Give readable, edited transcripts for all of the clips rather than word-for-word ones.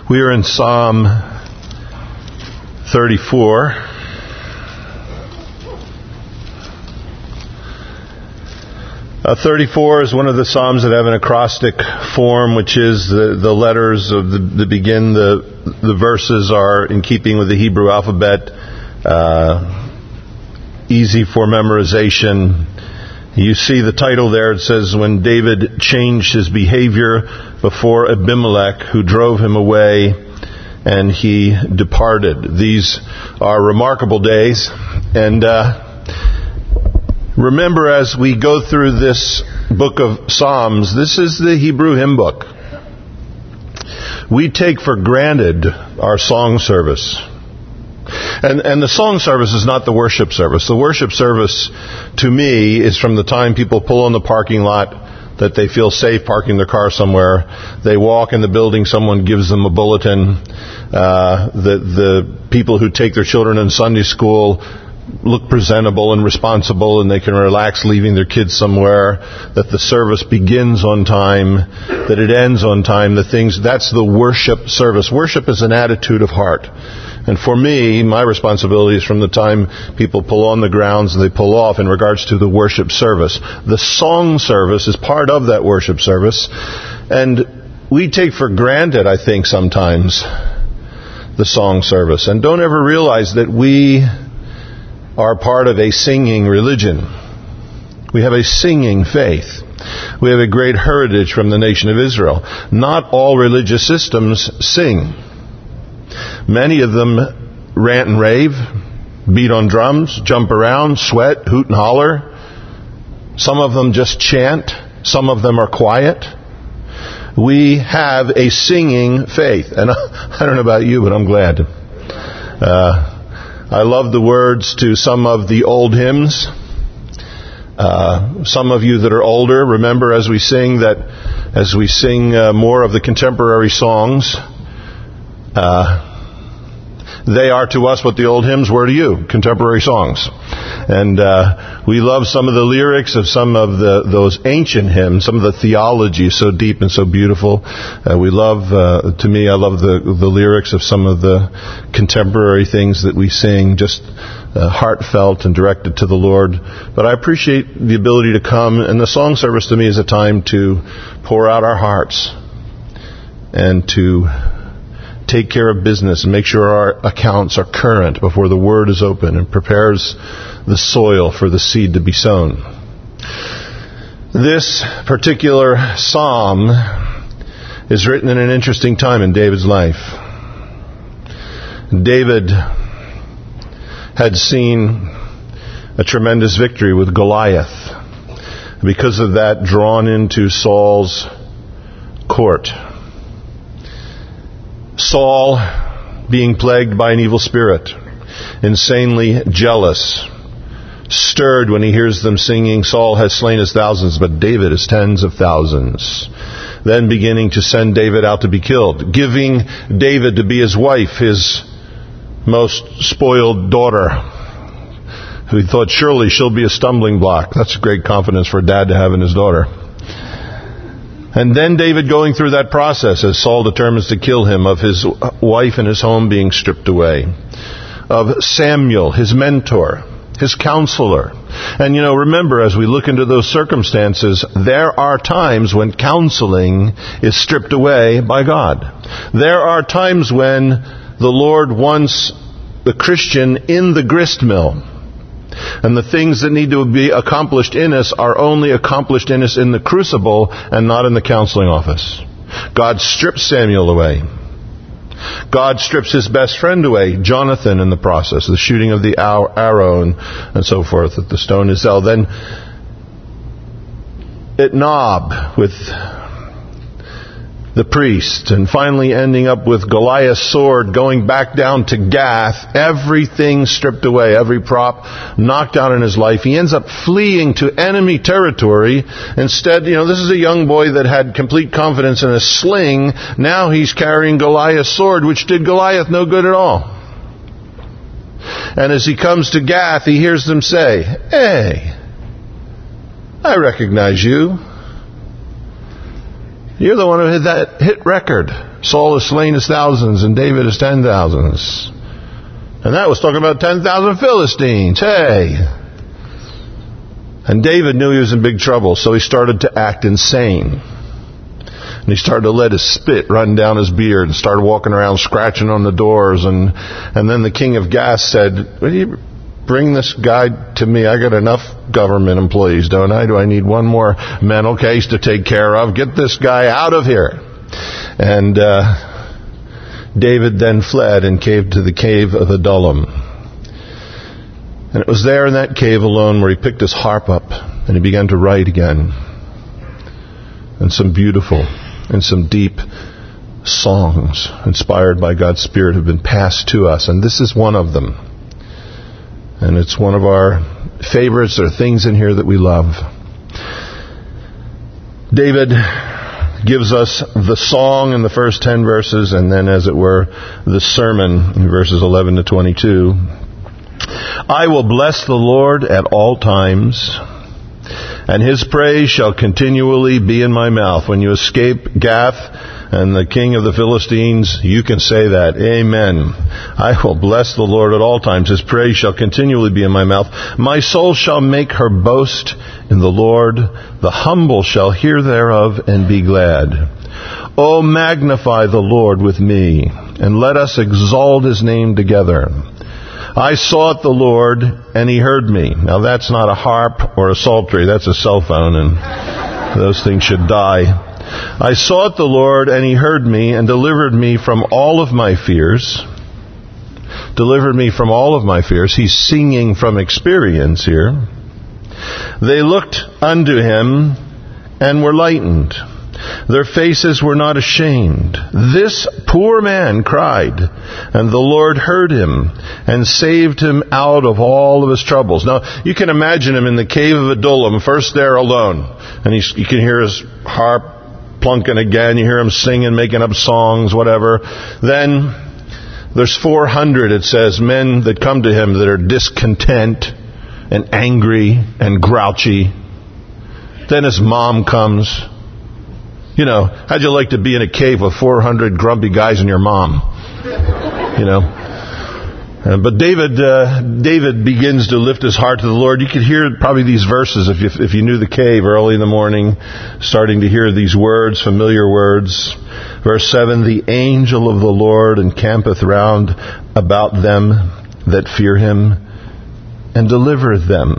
We are in Psalm 34. Uh, 34 is one of the Psalms that have an acrostic form, which is the letters of the begin. The verses are in keeping with the Hebrew alphabet, easy for memorization. You see the title there. It says, when David changed his behavior before Abimelech, who drove him away, and he departed. These are remarkable days. And remember, as we go through this book of Psalms, this is the Hebrew hymn book. We take for granted our song service. And the song service is not the worship service. The worship service, to me, is from the time people pull in the parking lot, that they feel safe parking their car somewhere. They walk in the building, someone gives them a bulletin. The people who take their children in Sunday school look presentable and responsible, and they can relax leaving their kids somewhere, that the service begins on time, that it ends on time, that's the worship service. Worship is an attitude of heart. And for me, my responsibility is from the time people pull on the grounds and they pull off in regards to the worship service. The song service is part of that worship service. And we take for granted, I think, sometimes, the song service. And don't ever realize that we are part of a singing religion. We have a singing faith. We have a great heritage from the nation of Israel. Not all religious systems sing. Many of them rant and rave, beat on drums, jump around, sweat, hoot and holler. Some of them just chant. Some of them are quiet. We have a singing faith. And I don't know about you, but I'm glad. I love the words to some of the old hymns. Some of you that are older, remember as we sing more of the contemporary songs, they are to us what the old hymns were to you, contemporary songs. And we love some of the lyrics of some of those ancient hymns. Some of the theology is so deep and so beautiful. I love the lyrics of some of the contemporary things that we sing, just heartfelt and directed to the Lord. But I appreciate the ability to come, and the song service to me is a time to pour out our hearts and to take care of business and make sure our accounts are current before the Word is open and prepares the soil for the seed to be sown. This particular psalm is written in an interesting time in David's life. David had seen a tremendous victory with Goliath. Because of that, drawn into Saul's court. Saul, being plagued by an evil spirit, insanely jealous, stirred when he hears them singing, Saul has slain his thousands, but David his tens of thousands. Then beginning to send David out to be killed, giving David to be his wife, his most spoiled daughter, who he thought surely she'll be a stumbling block. That's great confidence for a dad to have in his daughter. And then David going through that process as Saul determines to kill him, of his wife and his home being stripped away, of Samuel, his mentor, his counselor. And remember, as we look into those circumstances, there are times when counseling is stripped away by God. There are times when the Lord wants the Christian in the grist mill. And the things that need to be accomplished in us are only accomplished in us in the crucible and not in the counseling office. God strips Samuel away. God strips his best friend away, Jonathan, in the process, the shooting of the arrow and so forth, that the stone is held. Then at Nob with the priest, and finally ending up with Goliath's sword, going back down to Gath, everything stripped away, every prop knocked down in his life. He ends up fleeing to enemy territory. Instead, this is a young boy that had complete confidence in a sling. Now he's carrying Goliath's sword, which did Goliath no good at all. And as he comes to Gath, he hears them say, "Hey, I recognize you. You're the one who had that hit record Saul has slain his thousands and David his 10,000s. And that was talking about 10,000 Philistines. Hey! And David knew he was in big trouble, so he started to act insane. And he started to let his spit run down his beard and started walking around scratching on the doors. And then the king of Gath said, "Will you bring this guy to me? I got enough government employees, don't I? Do I need one more mental case to take care of? Get this guy out of here." And David then fled and caved to the cave of Adullam. And it was there in that cave alone where he picked his harp up and he began to write again. And some beautiful and some deep songs inspired by God's Spirit have been passed to us. And this is one of them. And it's one of our favorites. There are things in here that we love. David gives us the song in the first 10 verses, and then, as it were, the sermon in verses 11 to 22. I will bless the Lord at all times, and His praise shall continually be in my mouth. When you escape Gath and the king of the Philistines, you can say that. Amen. I will bless the Lord at all times. His praise shall continually be in my mouth. My soul shall make her boast in the Lord. The humble shall hear thereof and be glad. O magnify the Lord with me, and let us exalt His name together. I sought the Lord, and He heard me. Now that's not a harp or a psaltery. That's a cell phone, and those things should die. I sought the Lord, and He heard me, and delivered me from all of my fears. Delivered me from all of my fears. He's singing from experience here. They looked unto Him, and were lightened. Their faces were not ashamed. This poor man cried, and the Lord heard him, and saved him out of all of his troubles. Now, you can imagine him in the cave of Adullam, first there alone. And you can hear his harp plunking again. You hear him singing, making up songs, whatever. Then there's 400, it says, men that come to him that are discontent and angry and grouchy. Then his mom comes. You know, how'd you like to be in a cave with 400 grumpy guys and your mom? You know. But David begins to lift his heart to the Lord. You could hear probably these verses if you knew the cave early in the morning, starting to hear these words, familiar words. Verse 7, the angel of the Lord encampeth round about them that fear Him, and delivereth them.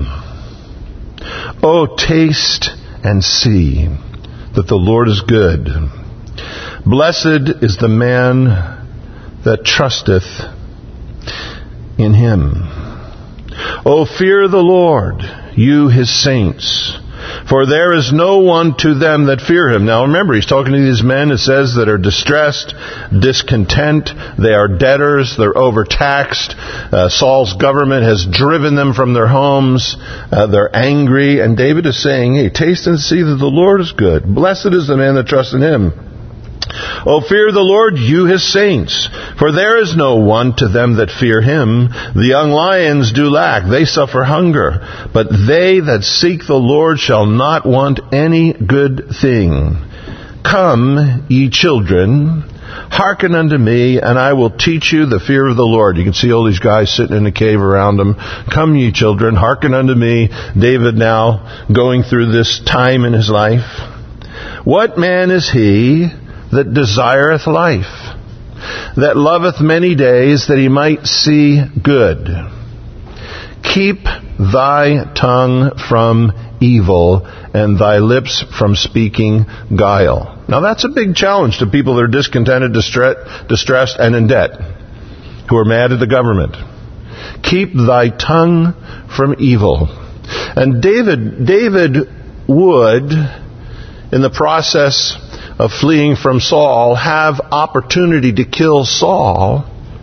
O taste and see that the Lord is good. Blessed is the man that trusteth in Him. O fear the Lord, you His saints, for there is no one to them that fear Him. Now remember, he's talking to these men, it says, that are distressed, discontent, they are debtors, they're overtaxed. Saul's government has driven them from their homes, they're angry, and David is saying, hey, taste and see that the Lord is good. Blessed is the man that trusts in Him. O fear the Lord, you His saints, for there is no one to them that fear Him. The young lions do lack, they suffer hunger, but they that seek the Lord shall not want any good thing. Come, ye children, hearken unto me, and I will teach you the fear of the Lord. You can see all these guys sitting in a cave around him. Come, ye children, hearken unto me. David now going through this time in his life. What man is he that desireth life, that loveth many days, that he might see good? Keep thy tongue from evil, and thy lips from speaking guile. Now that's a big challenge to people that are discontented, distressed, and in debt, who are mad at the government. Keep thy tongue from evil. And David would, in the process of fleeing from Saul, have opportunity to kill Saul,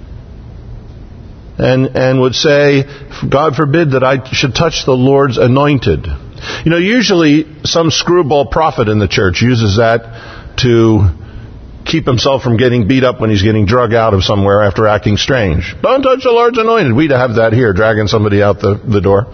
and would say, God forbid that I should touch the Lord's anointed. You know, usually some screwball prophet in the church uses that to keep himself from getting beat up when he's getting drug out of somewhere after acting strange. Don't touch the Lord's anointed. We'd have that here, dragging somebody out the door.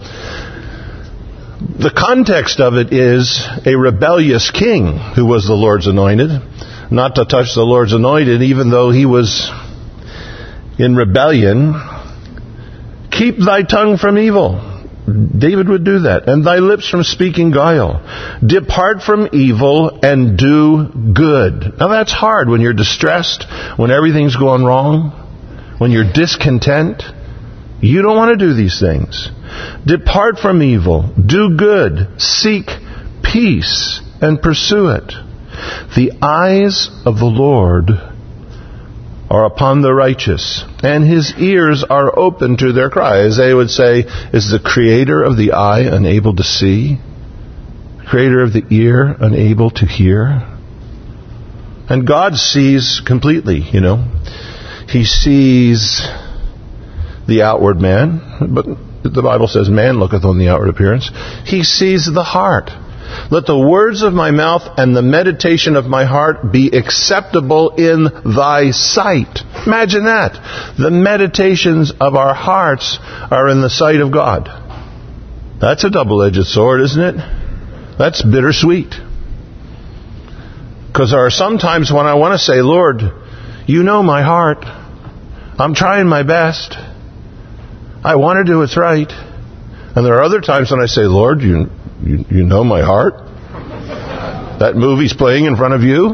The context of it is a rebellious king who was the Lord's anointed. not to touch the Lord's anointed, even though he was in rebellion. Keep thy tongue from evil. David would do that. And thy lips from speaking guile. Depart from evil and do good. Now that's hard when you're distressed, when everything's going wrong, when you're discontent. You don't want to do these things. Depart from evil. Do good. Seek peace and pursue it. The eyes of the Lord are upon the righteous, and his ears are open to their cry. Isaiah would say, is the creator of the eye unable to see? Creator of the ear unable to hear? And God sees completely, He sees the outward man, but the Bible says man looketh on the outward appearance. He sees the heart. Let the words of my mouth and the meditation of my heart be acceptable in thy sight. Imagine that. The meditations of our hearts are in the sight of God. That's a double-edged sword, isn't it? That's bittersweet. Because there are some times when I want to say, Lord, you know my heart. I'm trying my best. I want to do what's right. And there are other times when I say, Lord, you know my heart? That movie's playing in front of you?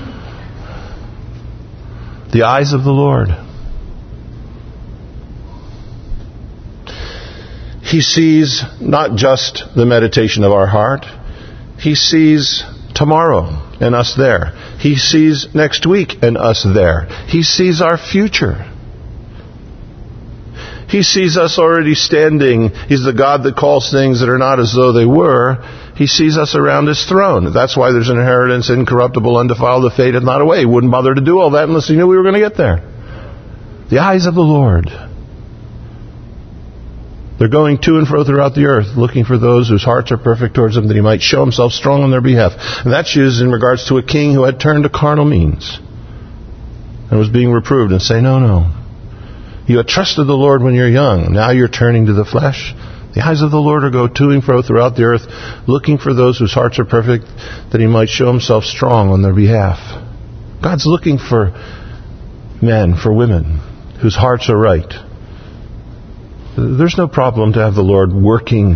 The eyes of the Lord. He sees not just the meditation of our heart. He sees tomorrow and us there. He sees next week and us there. He sees our future. He sees us already standing. He's the God that calls things that are not as though they were. He sees us around His throne. That's why there's an inheritance, incorruptible, undefiled, that fadeth not away. He wouldn't bother to do all that unless He knew we were going to get there. The eyes of the Lord. They're going to and fro throughout the earth, looking for those whose hearts are perfect towards Him, that He might show Himself strong on their behalf. And that's used in regards to a king who had turned to carnal means and was being reproved and say, no. You had trusted the Lord when you're young. Now you're turning to the flesh. The eyes of the Lord are go to and fro throughout the earth, looking for those whose hearts are perfect, that He might show Himself strong on their behalf. God's looking for men, for women, whose hearts are right. There's no problem to have the Lord working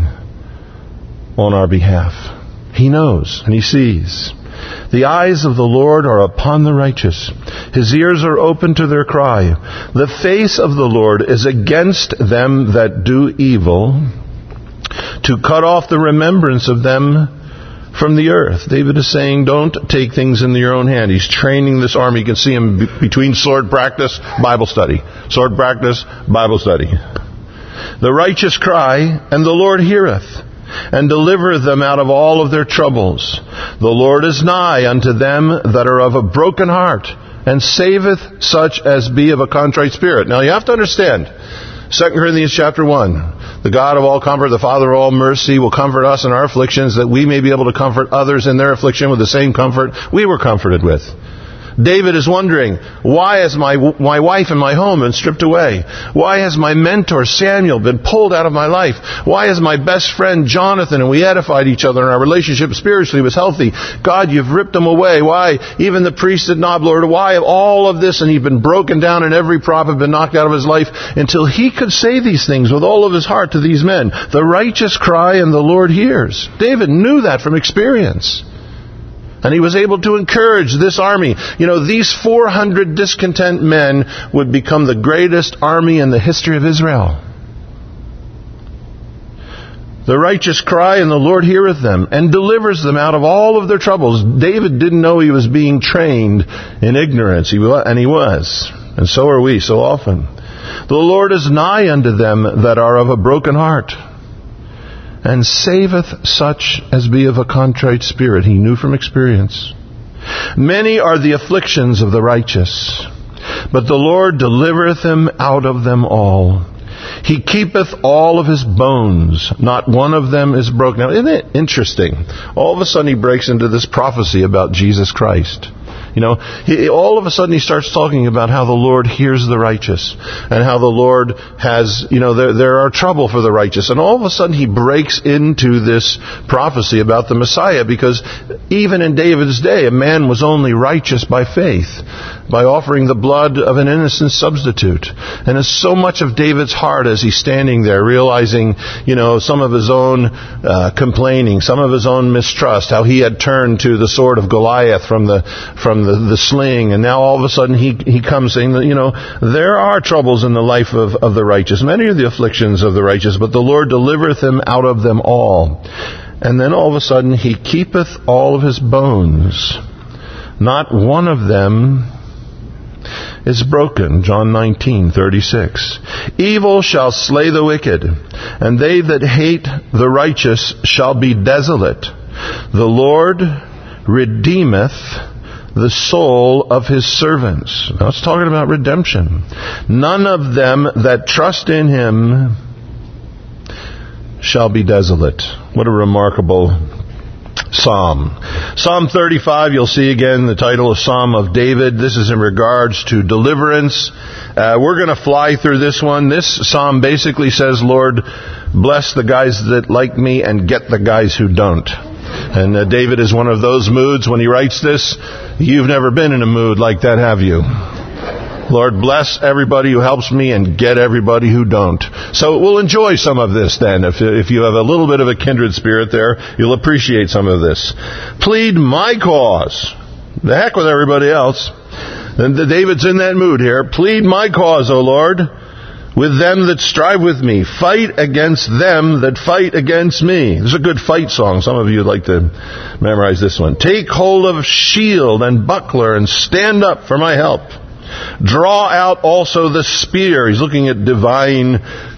on our behalf. He knows and He sees. The eyes of the Lord are upon the righteous. His ears are open to their cry. The face of the Lord is against them that do evil, to cut off the remembrance of them from the earth. David is saying, don't take things into your own hand. He's training this army. You can see him between sword practice, Bible study. Sword practice, Bible study. The righteous cry, and the Lord heareth, and delivereth them out of all of their troubles. The Lord is nigh unto them that are of a broken heart, and saveth such as be of a contrite spirit. Now you have to understand, 2 Corinthians chapter 1, the God of all comfort, the Father of all mercy, will comfort us in our afflictions, that we may be able to comfort others in their affliction with the same comfort we were comforted with. David is wondering, why has my wife and my home been stripped away? Why has my mentor Samuel been pulled out of my life? Why has my best friend Jonathan, and we edified each other, and our relationship spiritually was healthy? God, you've ripped them away. Why? Even the priest at Nob, Lord, why all of this? And he'd been broken down, and every prophet had been knocked out of his life, until he could say these things with all of his heart to these men. The righteous cry, and the Lord hears. David knew that from experience. And he was able to encourage this army. These 400 discontent men would become the greatest army in the history of Israel. The righteous cry, and the Lord heareth them, and delivers them out of all of their troubles. David didn't know he was being trained in ignorance, and he was. And so are we so often. The Lord is nigh unto them that are of a broken heart, and saveth such as be of a contrite spirit. He knew from experience. Many are the afflictions of the righteous, but the Lord delivereth him out of them all. He keepeth all of his bones, not one of them is broken. Now, isn't it interesting? All of a sudden he breaks into this prophecy about Jesus Christ. All of a sudden he starts talking about how the Lord hears the righteous and how the Lord has, there are trouble for the righteous. And all of a sudden he breaks into this prophecy about the Messiah, because even in David's day, a man was only righteous by faith, by offering the blood of an innocent substitute. And it's so much of David's heart as he's standing there realizing, some of his own complaining, some of his own mistrust, how he had turned to the sword of Goliath from the sling, and now all of a sudden he comes saying that, there are troubles in the life of the righteous, many are the afflictions of the righteous, but the Lord delivereth him out of them all. And then all of a sudden he keepeth all of his bones, not one of them is broken. John 19:36. Evil shall slay the wicked, and they that hate the righteous shall be desolate. The Lord redeemeth the soul of his servants. Now it's talking about redemption. None of them that trust in him shall be desolate. What a remarkable psalm. Psalm 35, you'll see again the title of Psalm of David. This is in regards to deliverance. We're going to fly through this one. This psalm basically says, Lord, bless the guys that like me and get the guys who don't. And David is one of those moods when he writes this. You've never been in a mood like that, have you? Lord, bless everybody who helps me and get everybody who don't. So we'll enjoy some of this then. If you have a little bit of a kindred spirit there, you'll appreciate some of this. Plead my cause. The heck with everybody else. And David's in that mood here. Plead my cause, O Lord, with them that strive with me. Fight against them that fight against me. This is a good fight song. Some of you would like to memorize this one. Take hold of shield and buckler and stand up for my help. Draw out also the spear. He's looking at divine,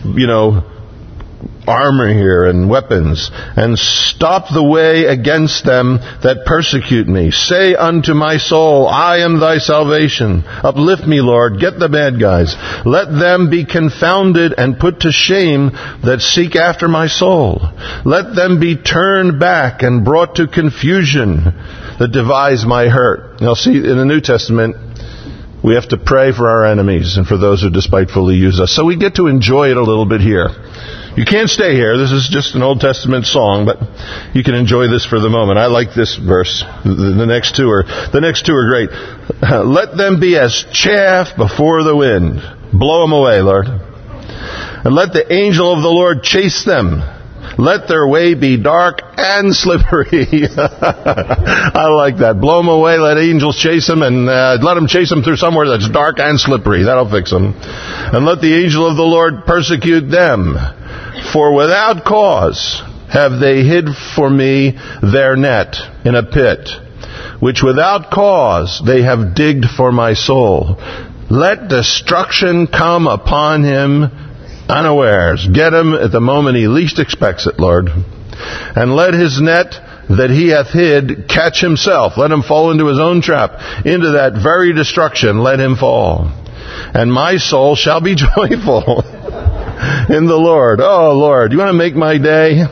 armor here and weapons. And stop the way against them that persecute me. Say unto my soul, I am thy salvation. Uplift me, Lord. Get the bad guys. Let them be confounded and put to shame that seek after my soul. Let them be turned back and brought to confusion that devise my hurt. Now see, in the New Testament, we have to pray for our enemies and for those who despitefully use us. So we get to enjoy it a little bit here. You can't stay here. This is just an Old Testament song, but you can enjoy this for the moment. I like this verse. The next two are great. Let them be as chaff before the wind. Blow them away, Lord. And let the angel of the Lord chase them. Let their way be dark and slippery. I like that. Blow them away, let angels chase them, and let them chase them through somewhere that's dark and slippery. That'll fix them. And let the angel of the Lord persecute them. For without cause have they hid for me their net in a pit, which without cause they have digged for my soul. Let destruction come upon him unawares. Get him at the moment he least expects it, Lord. And let his net that he hath hid catch himself. Let him fall into his own trap. Into that very destruction let him fall. And my soul shall be joyful in the Lord. Oh, Lord, you want to make my day?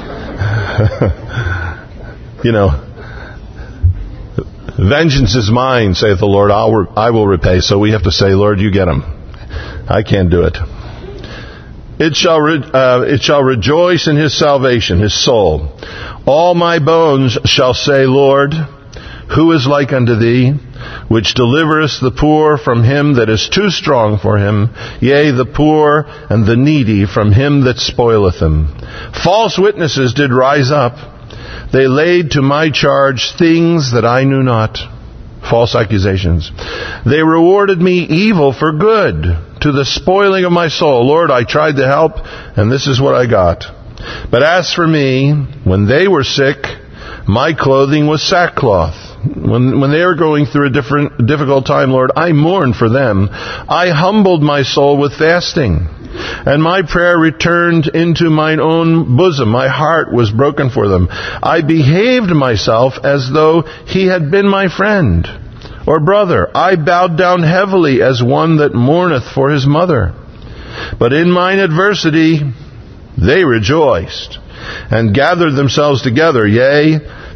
Vengeance is mine, saith the Lord. I will repay. So we have to say, Lord, you get him. I can't do it. It shall rejoice in his salvation, his soul. All my bones shall say, Lord, who is like unto thee, which deliverest the poor from him that is too strong for him, yea, the poor and the needy from him that spoileth them. False witnesses did rise up. They laid to my charge things that I knew not. False accusations. They rewarded me evil for good, to the spoiling of my soul. Lord, I tried to help, and this is what I got. But as for me, when they were sick, my clothing was sackcloth. When they were going through a difficult time, Lord, I mourned for them. I humbled my soul with fasting. And my prayer returned into mine own bosom. My heart was broken for them. I behaved myself as though he had been my friend or brother. I bowed down heavily as one that mourneth for his mother. But in mine adversity they rejoiced and gathered themselves together. Yea,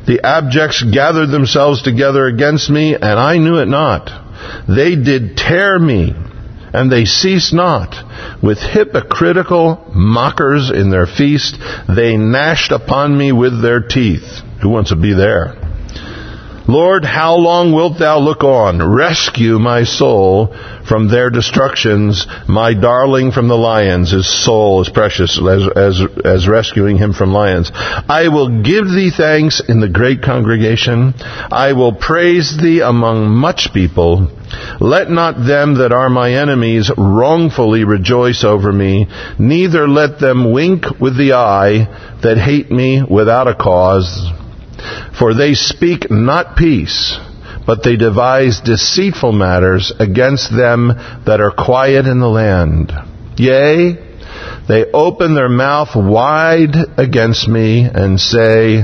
The abjects gathered themselves together against me, and I knew it not. They did tear me, and they ceased not. With hypocritical mockers in their feast, they gnashed upon me with their teeth. Who wants to be there? Lord, how long wilt thou look on? Rescue my soul from their destructions, my darling from the lions. His soul is precious as rescuing him from lions. I will give thee thanks in the great congregation. I will praise thee among much people. Let not them that are my enemies wrongfully rejoice over me, neither let them wink with the eye that hate me without a cause. For they speak not peace, but they devise deceitful matters against them that are quiet in the land. Yea, they open their mouth wide against me and say,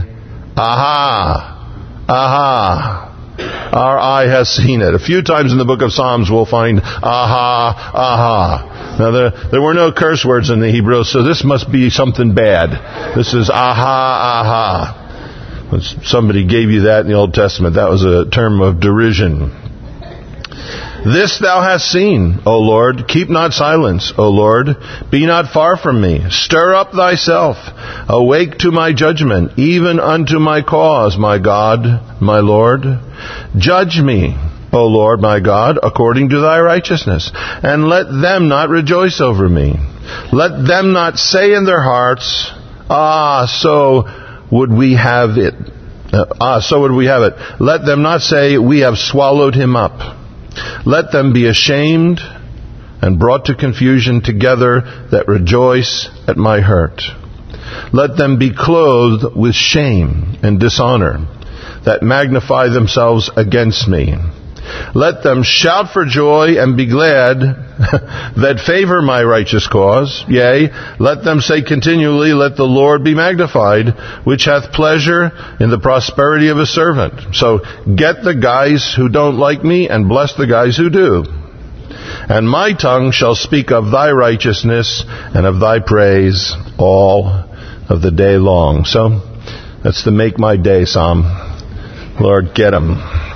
Aha! Aha! Our eye has seen it. A few times in the book of Psalms we'll find, Aha! Aha! Now there were no curse words in the Hebrew, so this must be something bad. This is Aha! Aha! Somebody gave you that in the Old Testament. That was a term of derision. This thou hast seen, O Lord. Keep not silence, O Lord. Be not far from me. Stir up thyself. Awake to my judgment, even unto my cause, my God, my Lord. Judge me, O Lord, my God, according to thy righteousness. And let them not rejoice over me. Let them not say in their hearts, so would we have it. So would we have it. Let them not say, we have swallowed him up. Let them be ashamed and brought to confusion together that rejoice at my hurt. Let them be clothed with shame and dishonor that magnify themselves against me. Let them shout for joy and be glad that favor my righteous cause. Yea, let them say continually, let the Lord be magnified, which hath pleasure in the prosperity of his servant. So get the guys who don't like me and bless the guys who do. And my tongue shall speak of thy righteousness and of thy praise all of the day long. So that's the Make My Day Psalm. Lord, get them.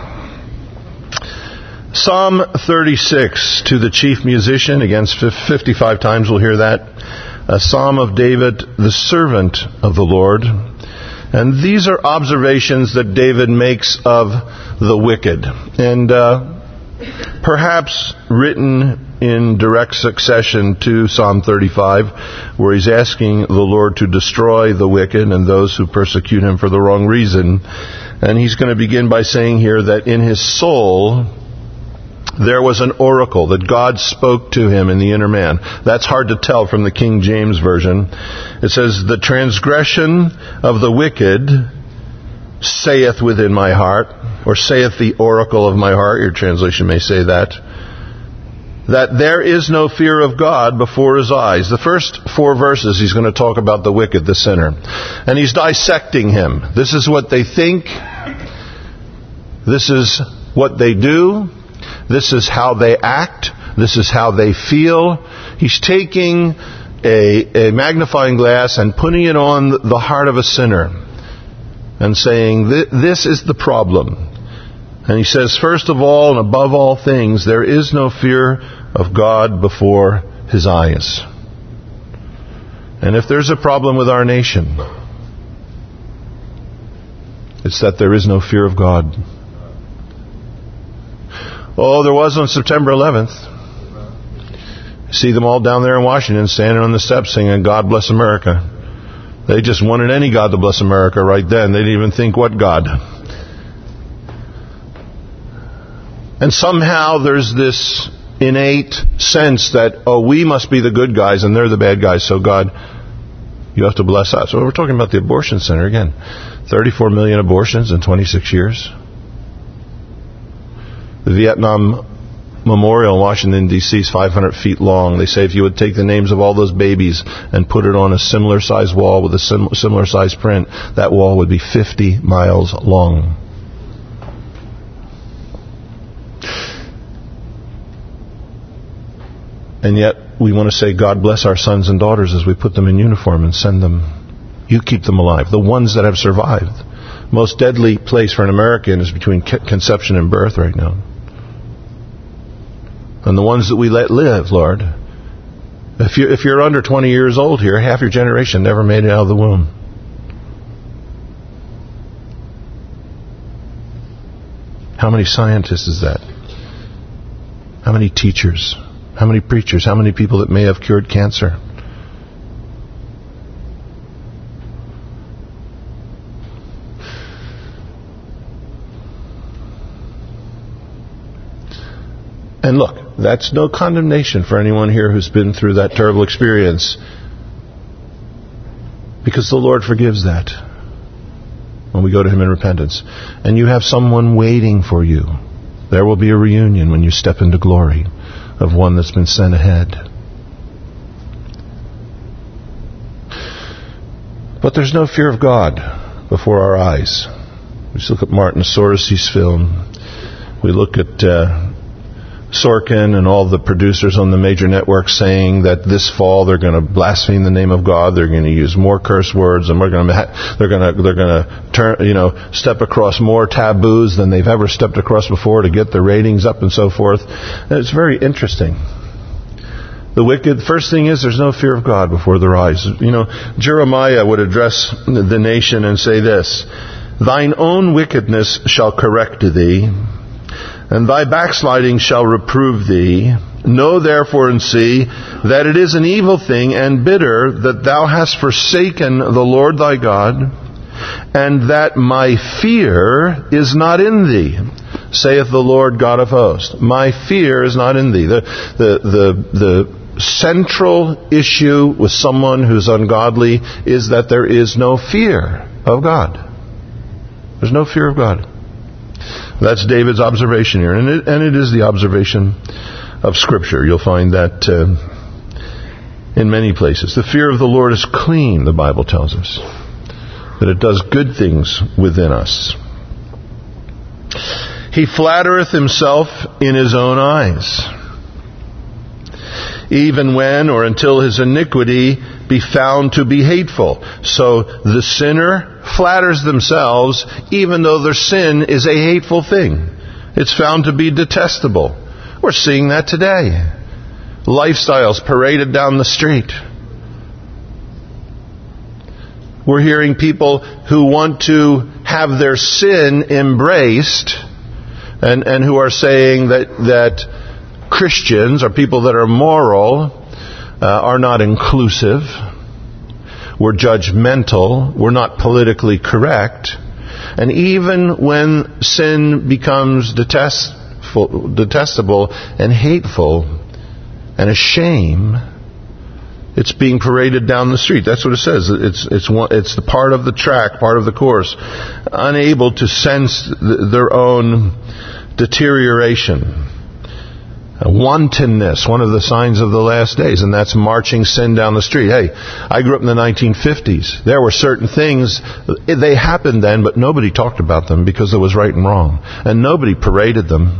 Psalm 36, to the chief musician, again 55 times we'll hear that. A psalm of David, the servant of the Lord. And these are observations that David makes of the wicked. And perhaps written in direct succession to Psalm 35, where he's asking the Lord to destroy the wicked and those who persecute him for the wrong reason. And he's going to begin by saying here that in his soul there was an oracle that God spoke to him in the inner man. That's hard to tell from the King James Version. It says, the transgression of the wicked saith within my heart, or saith the oracle of my heart, your translation may say that there is no fear of God before his eyes. The first 4 verses he's going to talk about the wicked, the sinner. And he's dissecting him. This is what they think. This is what they do. This is how they act. This is how they feel. He's taking a magnifying glass and putting it on the heart of a sinner and saying, this is the problem. And he says, first of all and above all things, there is no fear of God before his eyes. And if there's a problem with our nation, it's that there is no fear of God. Oh, there was on September 11th. See them all down there in Washington standing on the steps singing, God Bless America. They just wanted any God to bless America right then. They didn't even think, what God? And somehow there's this innate sense that, we must be the good guys and they're the bad guys, so God, you have to bless us. So we're talking about the abortion center again. 34 million abortions in 26 years. The Vietnam Memorial in Washington, D.C. is 500 feet long. They say if you would take the names of all those babies and put it on a similar size wall with a similar size print, that wall would be 50 miles long. And yet we want to say, God bless our sons and daughters as we put them in uniform and send them. You keep them alive. The ones that have survived. most deadly place for an American is between conception and birth right now. And the ones that we let live, Lord, if you're under 20 years old here, half your generation never made it out of the womb. How many scientists is that? How many teachers? How many preachers? How many people that may have cured cancer? And look, that's no condemnation for anyone here who's been through that terrible experience, because the Lord forgives that when we go to Him in repentance. And you have someone waiting for you. There will be a reunion when you step into glory of one that's been sent ahead. But there's no fear of God before our eyes. We just look at Martin Soros's film. We look at Sorkin and all the producers on the major networks saying that this fall they're going to blaspheme the name of God. They're going to use more curse words, and they're going to turn, step across more taboos than they've ever stepped across before to get the ratings up and so forth. And it's very interesting. The wicked, first thing is, there's no fear of God before their eyes. Jeremiah would address the nation and say this: "Thine own wickedness shall correct thee, and thy backsliding shall reprove thee. Know therefore and see that it is an evil thing and bitter that thou hast forsaken the Lord thy God, and that my fear is not in thee, saith the Lord God of hosts." My fear is not in thee. The central issue with someone who's ungodly is that there is no fear of God. There's no fear of God. That's David's observation here, and it is the observation of Scripture. You'll find that in many places. The fear of the Lord is clean, the Bible tells us, that it does good things within us. He flattereth himself in his own eyes, even when or until his iniquity be found to be hateful. So the sinner flatters themselves even though their sin is a hateful thing. It's found to be detestable. We're seeing that today. Lifestyles paraded down the street. We're hearing people who want to have their sin embraced and who are saying that Christians, or people that are moral, are not inclusive. We're judgmental. We're not politically correct. And even when sin becomes detestable and hateful and a shame, it's being paraded down the street. That's what it says. It's the part of the track, part of the course, unable to sense their own deterioration. Wantonness, one of the signs of the last days, and that's marching sin down the street. Hey, I grew up in the 1950s. There were certain things, they happened then, but nobody talked about them because it was right and wrong. And nobody paraded them.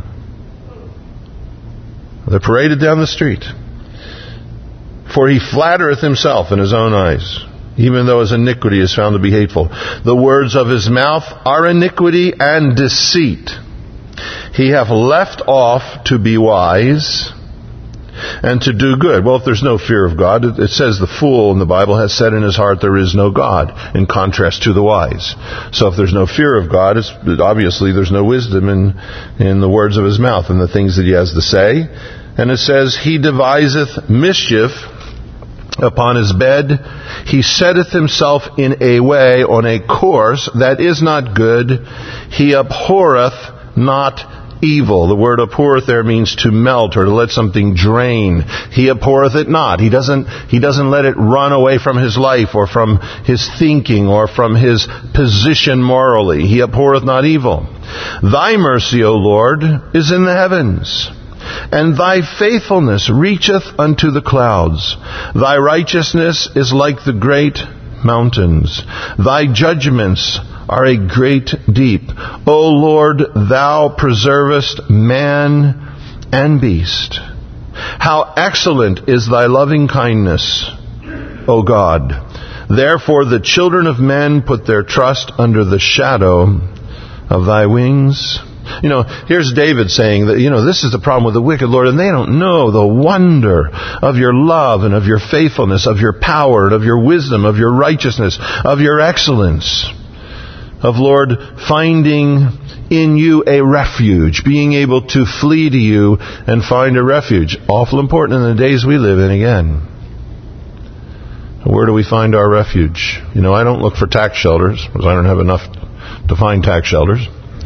They're paraded down the street. For he flattereth himself in his own eyes, even though his iniquity is found to be hateful. The words of his mouth are iniquity and deceit. He hath left off to be wise and to do good. Well, if there's no fear of God, it says the fool in the Bible has said in his heart there is no God, in contrast to the wise. So if there's no fear of God, obviously there's no wisdom in the words of his mouth and the things that he has to say. And it says, he deviseth mischief upon his bed. He setteth himself in a way, on a course that is not good. He abhorreth not evil. The word abhorreth there means to melt or to let something drain. He abhorreth it not. He doesn't let it run away from his life or from his thinking or from his position morally. He abhorreth not evil. Thy mercy, O Lord, is in the heavens, and thy faithfulness reacheth unto the clouds. Thy righteousness is like the great mountains. Thy judgments are a great deep. O Lord, thou preservest man and beast. How excellent is thy loving kindness, O God. Therefore the children of men put their trust under the shadow of thy wings. Here's David saying that, this is the problem with the wicked, Lord, and they don't know the wonder of your love and of your faithfulness, of your power and of your wisdom, of your righteousness, of your excellence, of, Lord, finding in you a refuge, being able to flee to you and find a refuge. Awful important in the days we live in again. Where do we find our refuge? I don't look for tax shelters because I don't have enough to find tax shelters.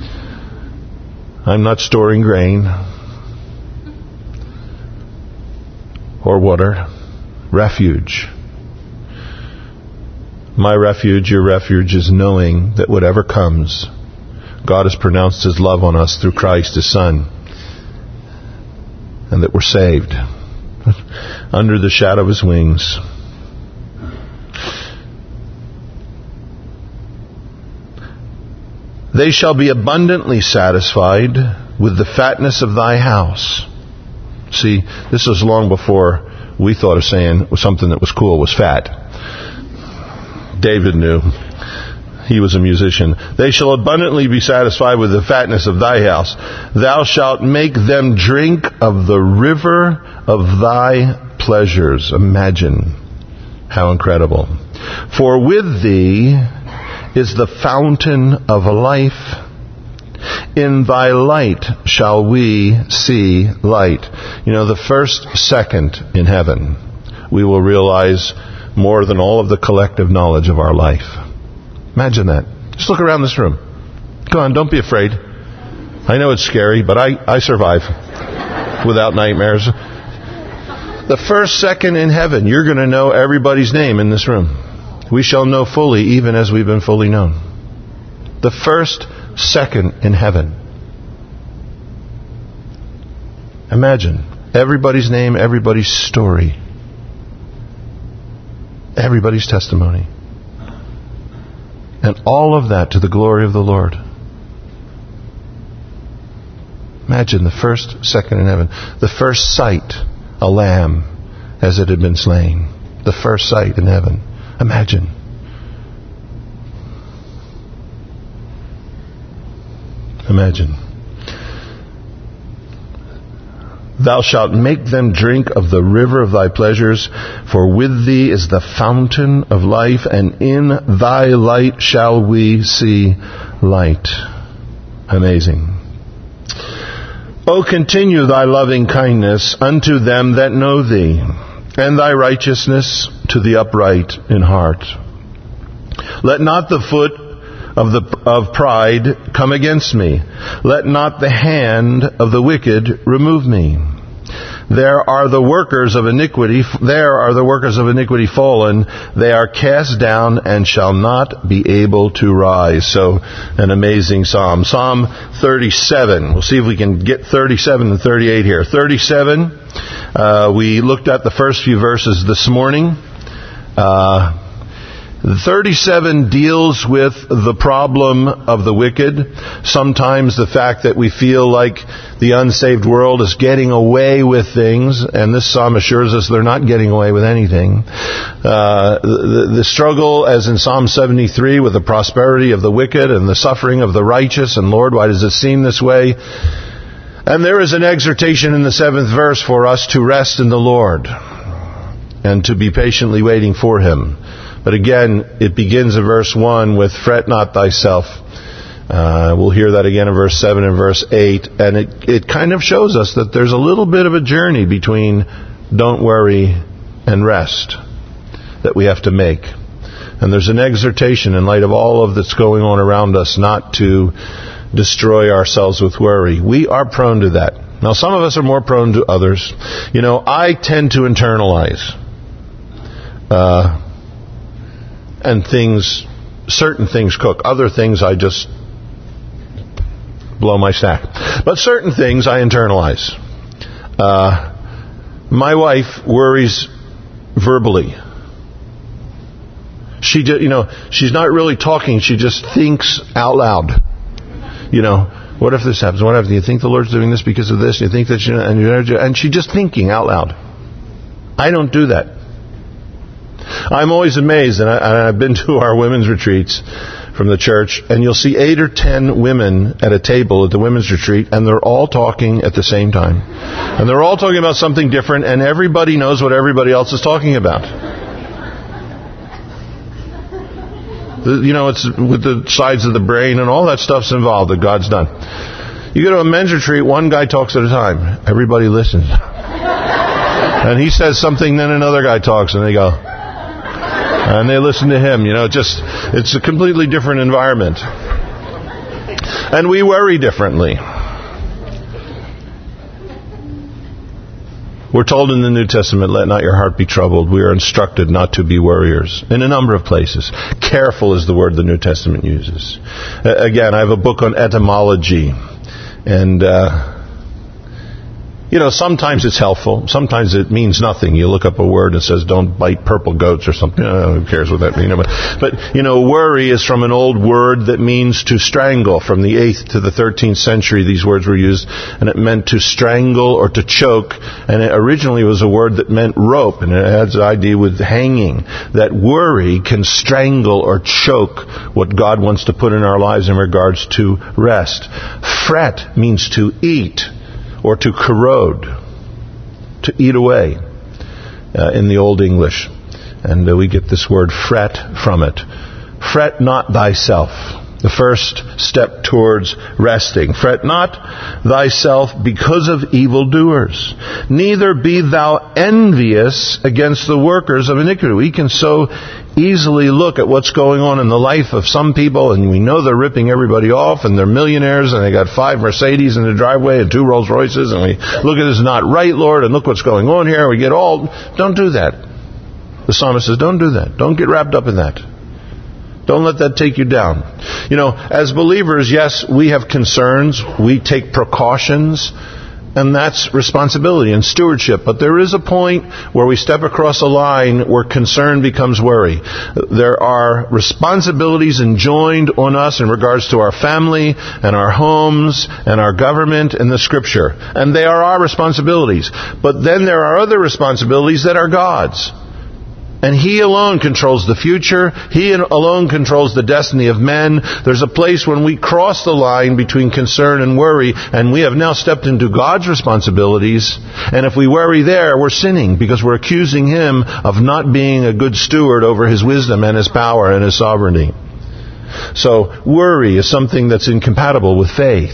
I'm not storing grain or water. Refuge. My refuge, your refuge, is knowing that whatever comes, God has pronounced His love on us through Christ, His Son, and that we're saved under the shadow of His wings. They shall be abundantly satisfied with the fatness of thy house. See, this was long before we thought of saying something that was cool was fat. David knew. He was a musician. They shall abundantly be satisfied with the fatness of thy house. Thou shalt make them drink of the river of thy pleasures. Imagine how incredible. For with thee is the fountain of life. In thy light shall we see light. The first second in heaven, we will realize more than all of the collective knowledge of our life. Imagine that. Just look around this room. Come on, don't be afraid. I know it's scary, but I survive without nightmares. The first second in heaven, you're going to know everybody's name in this room. We shall know fully, even as we've been fully known. The first second in heaven. Imagine everybody's name, everybody's story, everybody's testimony. And all of that to the glory of the Lord. Imagine the first second in heaven. The first sight, a lamb as it had been slain. The first sight in heaven. Imagine. Imagine. Thou shalt make them drink of the river of thy pleasures, for with thee is the fountain of life, and in thy light shall we see light. Amazing. O continue thy loving kindness unto them that know thee, and thy righteousness to the upright in heart. Let not the foot of pride come against me. Let not the hand of the wicked remove me. There are the workers of iniquity fallen. They are cast down and shall not be able to rise. So, an amazing psalm. Psalm 37. We'll see if we can get 37 and 38 here. 37, we looked at the first few verses this morning. 37 deals with the problem of the wicked. Sometimes the fact that we feel like the unsaved world is getting away with things, and this psalm assures us they're not getting away with anything. The struggle, as in Psalm 73, with the prosperity of the wicked and the suffering of the righteous, and Lord, why does it seem this way? And there is an exhortation in the 7th verse for us to rest in the Lord and to be patiently waiting for Him. But again, it begins in verse 1 with, fret not thyself. We'll hear that again in verse 7 and verse 8. And it kind of shows us that there's a little bit of a journey between don't worry and rest that we have to make. And there's an exhortation in light of all of that's going on around us not to destroy ourselves with worry. We are prone to that. Now, some of us are more prone to others. I tend to internalize. And certain things cook. Other things I just blow my stack. But certain things I internalize. My wife worries verbally. She she's not really talking. She just thinks out loud. What if this happens? What if you think the Lord's doing this because of this? You think that and she's just thinking out loud. I don't do that. I'm always amazed, and I've been to our women's retreats from the church, and you'll see 8 or 10 women at a table at the women's retreat, and they're all talking at the same time. And they're all talking about something different, and everybody knows what everybody else is talking about. It's with the sides of the brain and all that stuff's involved that God's done. You go to a men's retreat, one guy talks at a time. Everybody listens. And he says something, then another guy talks, and they go. And they listen to him. It's a completely different environment. And we worry differently. We're told in the New Testament, let not your heart be troubled. We are instructed not to be worriers in a number of places. Careful is the word the New Testament uses. Again, I have a book on etymology. And, sometimes it's helpful. Sometimes it means nothing. You look up a word and it says, don't bite purple goats or something. Who cares what that means? But, worry is from an old word that means to strangle. From the 8th to the 13th century, these words were used, and it meant to strangle or to choke. And it originally was a word that meant rope, and it has an idea with hanging. That worry can strangle or choke what God wants to put in our lives in regards to rest. Fret means to eat, or to corrode, to eat away in the Old English. And we get this word fret from it. Fret not thyself. The first step towards resting. Fret not thyself because of evildoers. Neither be thou envious against the workers of iniquity. We can so easily look at what's going on in the life of some people, and we know they're ripping everybody off, and they're millionaires, and they got 5 Mercedes in the driveway and 2 Rolls Royces, and we look at this, not right, Lord, and look what's going on here. We get all... Don't do that. The psalmist says, don't do that. Don't get wrapped up in that. Don't let that take you down. As believers, yes, we have concerns. We take precautions. And that's responsibility and stewardship. But there is a point where we step across a line where concern becomes worry. There are responsibilities enjoined on us in regards to our family and our homes and our government and the Scripture. And they are our responsibilities. But then there are other responsibilities that are God's. And He alone controls the future. He alone controls the destiny of men. There's a place when we cross the line between concern and worry, and we have now stepped into God's responsibilities. And if we worry there, we're sinning, because we're accusing Him of not being a good steward over His wisdom and His power and His sovereignty. So worry is something that's incompatible with faith.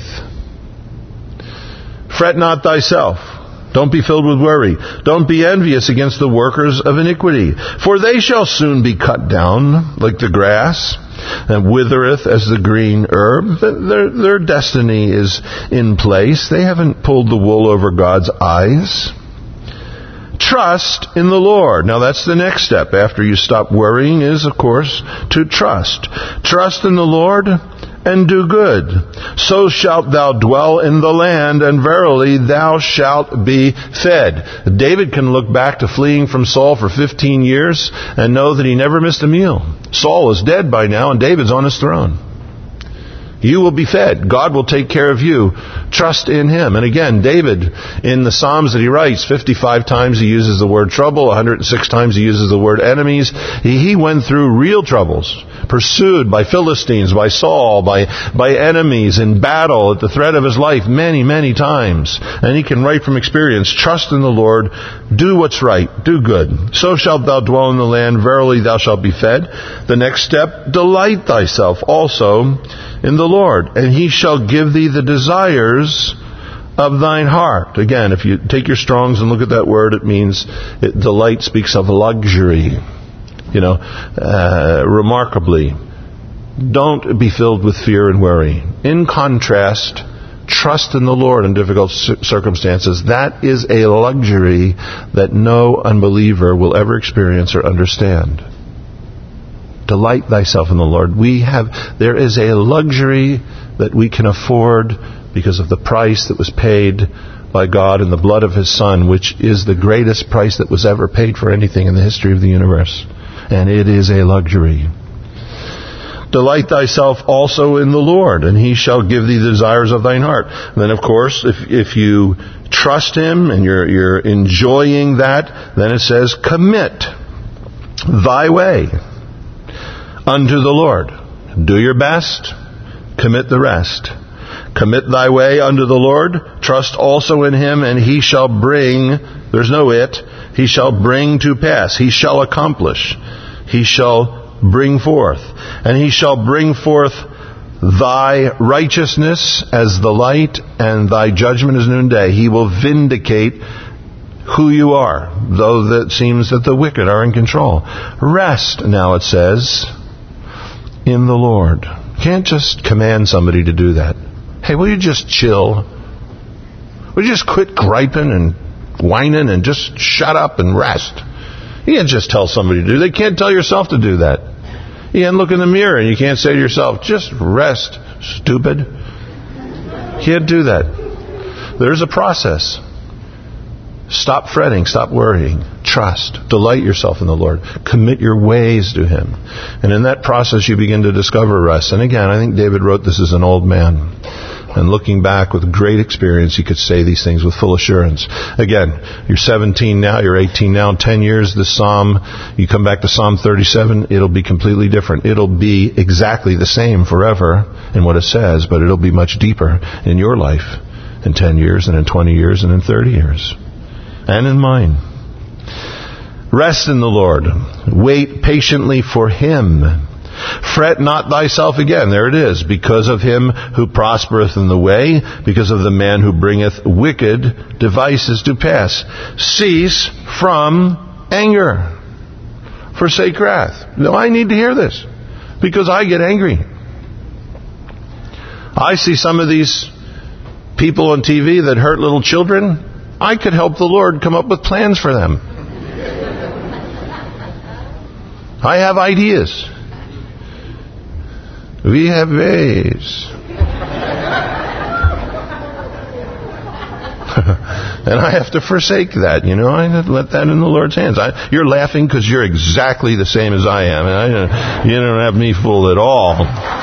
Fret not thyself. Don't be filled with worry. Don't be envious against the workers of iniquity. For they shall soon be cut down like the grass, and withereth as the green herb. Their destiny is in place. They haven't pulled the wool over God's eyes. Trust in the Lord. Now that's the next step after you stop worrying, is, of course, to trust. Trust in the Lord and do good. So shalt thou dwell in the land, and verily thou shalt be fed. David can look back to fleeing from Saul for 15 years and know that he never missed a meal. Saul is dead by now, and David's on his throne. You will be fed. God will take care of you. Trust in Him. And again, David, in the Psalms that he writes, 55 times he uses the word trouble, 106 times he uses the word enemies. He went through real troubles, pursued by Philistines, by Saul, by enemies, in battle, at the threat of his life many, many times. And he can write from experience, trust in the Lord, do what's right, do good. So shalt thou dwell in the land, verily thou shalt be fed. The next step, delight thyself also in the Lord, and He shall give thee the desires of thine heart. Again, if you take your Strongs and look at that word, it means, delight speaks of luxury. Remarkably. Don't be filled with fear and worry. In contrast, trust in the Lord in difficult circumstances. That is a luxury that no unbeliever will ever experience or understand. Delight thyself in the Lord. There is a luxury that we can afford because of the price that was paid by God in the blood of His Son, which is the greatest price that was ever paid for anything in the history of the universe. And it is a luxury. Delight thyself also in the Lord, and He shall give thee the desires of thine heart. And then, of course, if you trust Him and you're enjoying that, then it says commit. thy way unto the Lord. Do your best, commit the rest. Commit thy way unto the Lord, trust also in him, and he shall bring, there's no it, he shall bring to pass, he shall accomplish, he shall bring forth, and he shall bring forth thy righteousness as the light, and thy judgment as noonday. He will vindicate who you are, though it seems that the wicked are in control. Rest, now it says, in the Lord. You can't just command somebody to do that. Hey, will you just chill? Will you just quit griping and whining and just shut up and rest? You can't just tell somebody to do that. You can't tell yourself to do that. You can't look in the mirror and you can't say to yourself, just rest, stupid. You can't do that. There's a process. Stop fretting, stop worrying. Trust. Delight yourself in the Lord. Commit your ways to Him. And in that process you begin to discover rest. And again, I think David wrote this as an old man. And looking back with great experience, he could say these things with full assurance. Again, you're 17 now, you're 18 now, 10 years, this psalm, you come back to Psalm 37, it'll be completely different. It'll be exactly the same forever in what it says, but it'll be much deeper in your life in 10 years and in 20 years and in 30 years. And in mine. Rest in the Lord. Wait patiently for Him. Fret not thyself again. There it is. Because of him who prospereth in the way, because of the man who bringeth wicked devices to pass. Cease from anger. Forsake wrath. No, I need to hear this. Because I get angry. I see some of these people on TV that hurt little children. I could help the Lord come up with plans for them. I have ideas. We have ways. And I have to forsake that, you know. I have to let that in the Lord's hands. You're laughing because you're exactly the same as I am. And you don't have me fooled at all.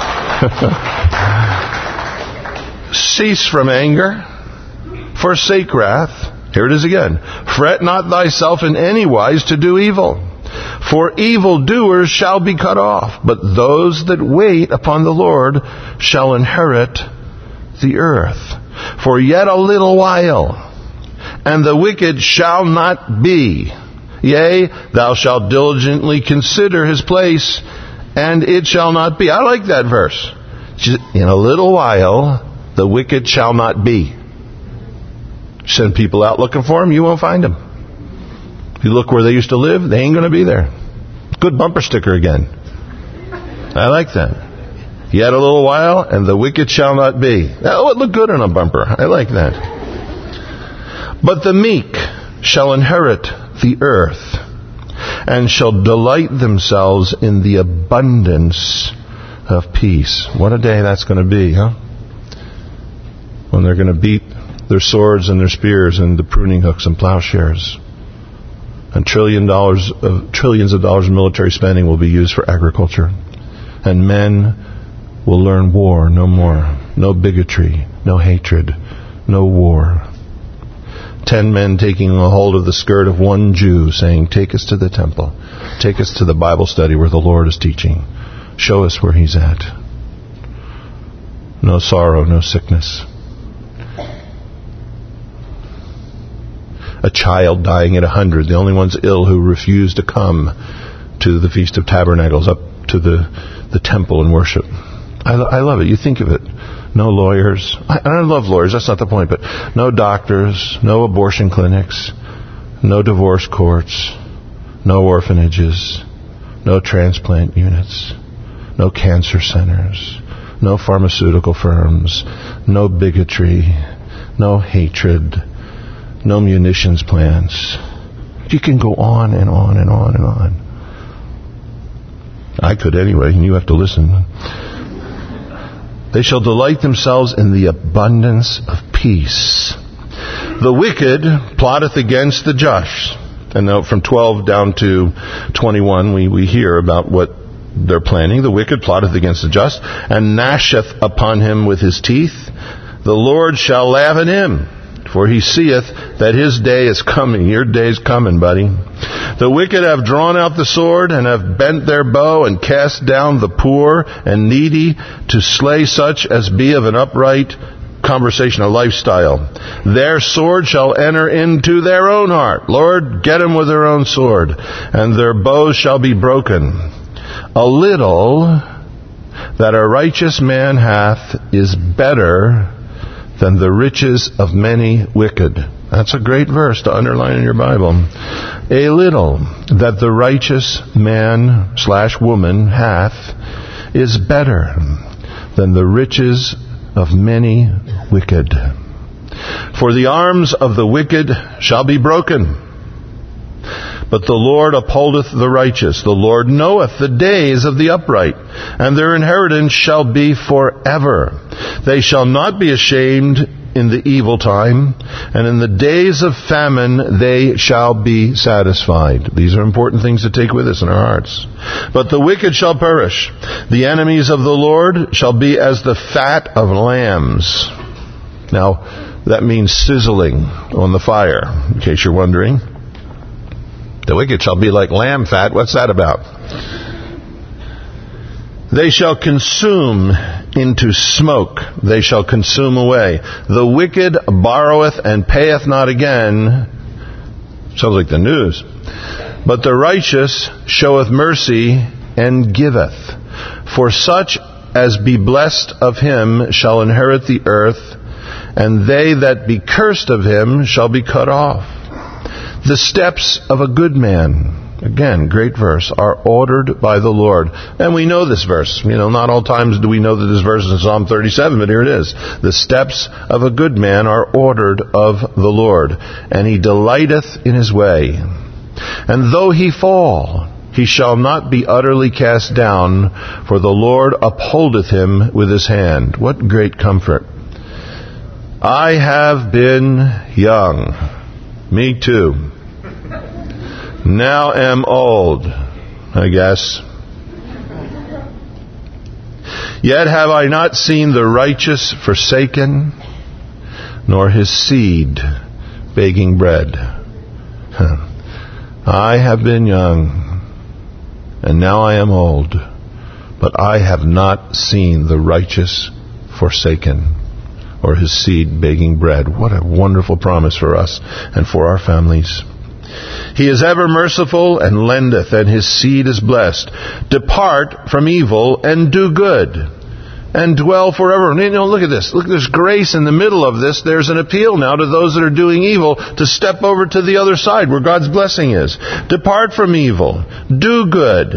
Cease from anger. Forsake wrath. Here it is again. Fret not thyself in any wise to do evil. For evildoers shall be cut off, but those that wait upon the Lord shall inherit the earth. For yet a little while, and the wicked shall not be. Yea, thou shalt diligently consider his place, and it shall not be. I like that verse. In a little while, the wicked shall not be. Send people out looking for them, you won't find them. If you look where they used to live, they ain't going to be there. Good bumper sticker again. I like that. Yet a little while, and the wicked shall not be. That would look good on a bumper. I like that. But the meek shall inherit the earth, and shall delight themselves in the abundance of peace. What a day that's going to be, huh? When they're going to beat their swords and their spears and the pruning hooks and plowshares. And trillions of dollars in military spending will be used for agriculture. And men will learn war no more. No bigotry, no hatred, no war. 10 men taking a hold of the skirt of one Jew saying, take us to the temple. Take us to the Bible study where the Lord is teaching. Show us where He's at. No sorrow, no sickness. A child dying at 100, the only ones ill who refused to come to the Feast of Tabernacles, up to the temple and worship. I love it. You think of it. No lawyers. I love lawyers, that's not the point, but no doctors, no abortion clinics, no divorce courts, no orphanages, no transplant units, no cancer centers, no pharmaceutical firms, no bigotry, no hatred, no munitions plants. You can go on and on and on and on. I could anyway, and you have to listen. They shall delight themselves in the abundance of peace. The wicked plotteth against the just. And now from 12 down to 21, we hear about what they're planning. The wicked plotteth against the just, and gnasheth upon him with his teeth. The Lord shall laugh at him, for he seeth that his day is coming. Your day's coming, buddy. The wicked have drawn out the sword and have bent their bow and cast down the poor and needy to slay such as be of an upright conversation, a lifestyle. Their sword shall enter into their own heart. Lord, get them with their own sword. And their bows shall be broken. A little that a righteous man hath is better than the riches of many wicked. That's a great verse to underline in your Bible. A little that the righteous man / woman hath is better than the riches of many wicked. For the arms of the wicked shall be broken, but the Lord upholdeth the righteous. The Lord knoweth the days of the upright, and their inheritance shall be forever. They shall not be ashamed in the evil time, and in the days of famine they shall be satisfied. These are important things to take with us in our hearts. But the wicked shall perish. The enemies of the Lord shall be as the fat of lambs. Now, that means sizzling on the fire, in case you're wondering. The wicked shall be like lamb fat. What's that about? They shall consume into smoke. They shall consume away. The wicked borroweth and payeth not again. Sounds like the news. But the righteous showeth mercy and giveth. For such as be blessed of him shall inherit the earth, and they that be cursed of him shall be cut off. The steps of a good man, again, great verse, are ordered by the Lord. And we know this verse. Not all times do we know that this verse is in Psalm 37, but here it is. The steps of a good man are ordered of the Lord, and he delighteth in his way. And though he fall, he shall not be utterly cast down, for the Lord upholdeth him with his hand. What great comfort. I have been young. Me too. Now am old, I guess. Yet have I not seen the righteous forsaken, nor his seed begging bread. I have been young, and now I am old, but I have not seen the righteous forsaken, or his seed begging bread. What a wonderful promise for us and for our families. He is ever merciful and lendeth, and his seed is blessed. Depart from evil and do good, and dwell forever. Look at this. Look, there's grace in the middle of this. There's an appeal now to those that are doing evil to step over to the other side where God's blessing is. Depart from evil. Do good.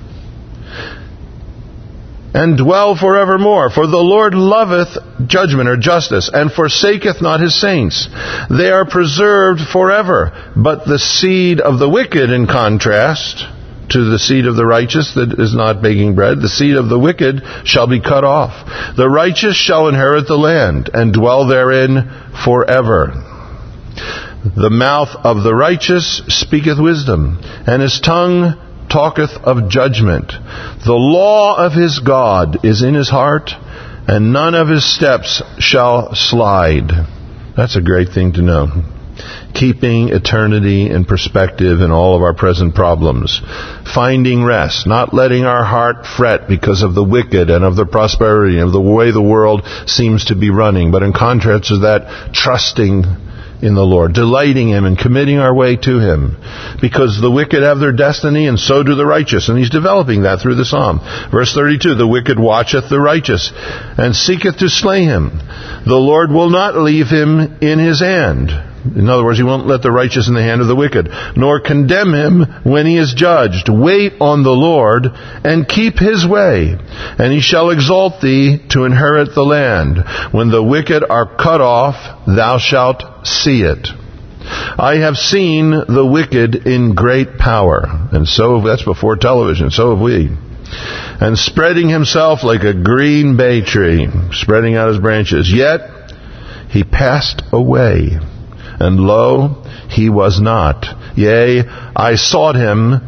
And dwell forevermore. For the Lord loveth judgment or justice, and forsaketh not his saints. They are preserved forever. But the seed of the wicked, in contrast to the seed of the righteous that is not begging bread, the seed of the wicked shall be cut off. The righteous shall inherit the land, and dwell therein forever. The mouth of the righteous speaketh wisdom, and his tongue talketh of judgment. The law of his God is in his heart, and none of his steps shall slide. That's a great thing to know. Keeping eternity in perspective in all of our present problems. Finding rest, not letting our heart fret because of the wicked and of the prosperity and of the way the world seems to be running. But in contrast to that, trusting in the Lord, delighting him and committing our way to him. Because the wicked have their destiny, and so do the righteous. And he's developing that through the psalm. Verse 32, the wicked watcheth the righteous, and seeketh to slay him. The Lord will not leave him in his hand. In other words, he won't let the righteous in the hand of the wicked, nor condemn him when he is judged. Wait on the Lord, and keep his way, and he shall exalt thee to inherit the land. When the wicked are cut off, thou shalt see it. I have seen the wicked in great power, and so that's before television, so have we. And spreading himself like a green bay tree, spreading out his branches. Yet he passed away, and lo, he was not. Yea, I sought him,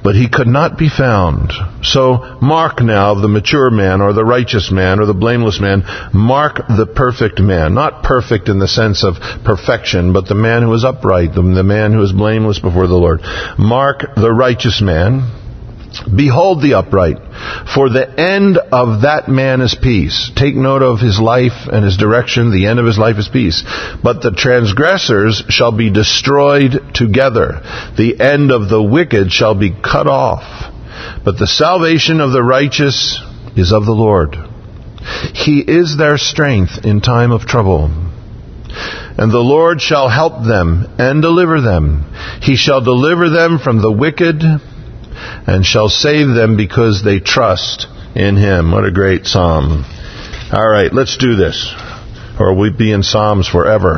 but he could not be found. So mark now the mature man, or the righteous man, or the blameless man. Mark the perfect man. Not perfect in the sense of perfection, but the man who is upright, the man who is blameless before the Lord. Mark the righteous man. Behold the upright, for the end of that man is peace. Take note of his life and his direction. The end of his life is peace. But the transgressors shall be destroyed together. The end of the wicked shall be cut off. But the salvation of the righteous is of the Lord. He is their strength in time of trouble. And the Lord shall help them and deliver them. He shall deliver them from the wicked, and shall save them because they trust in Him. What a great psalm. All right, let's do this, or we'd be in Psalms forever.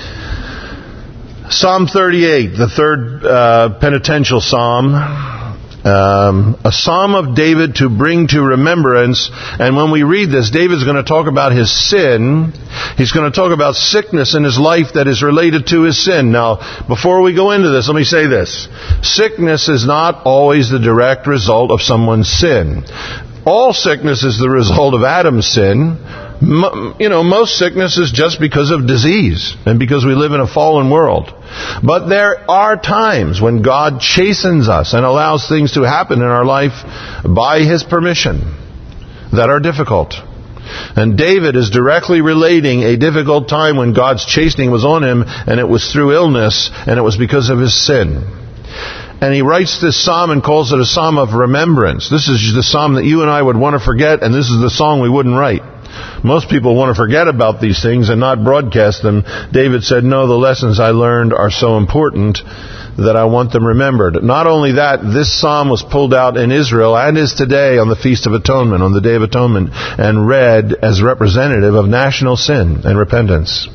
Psalm 38, the third penitential psalm. A psalm of David to bring to remembrance. And when we read this, David's going to talk about his sin. He's going to talk about sickness in his life that is related to his sin. Now, before we go into this, let me say this. Sickness is not always the direct result of someone's sin. All sickness is the result of Adam's sin. Most sickness is just because of disease and because we live in a fallen world. But there are times when God chastens us and allows things to happen in our life by His permission that are difficult. And David is directly relating a difficult time when God's chastening was on him, and it was through illness, and it was because of his sin. And he writes this psalm and calls it a psalm of remembrance. This is the psalm that you and I would want to forget, and this is the song we wouldn't write. Most people want to forget about these things and not broadcast them. David said, no, the lessons I learned are so important that I want them remembered. Not only that, this psalm was pulled out in Israel and is today on the Feast of Atonement, on the Day of Atonement, and read as representative of national sin and repentance.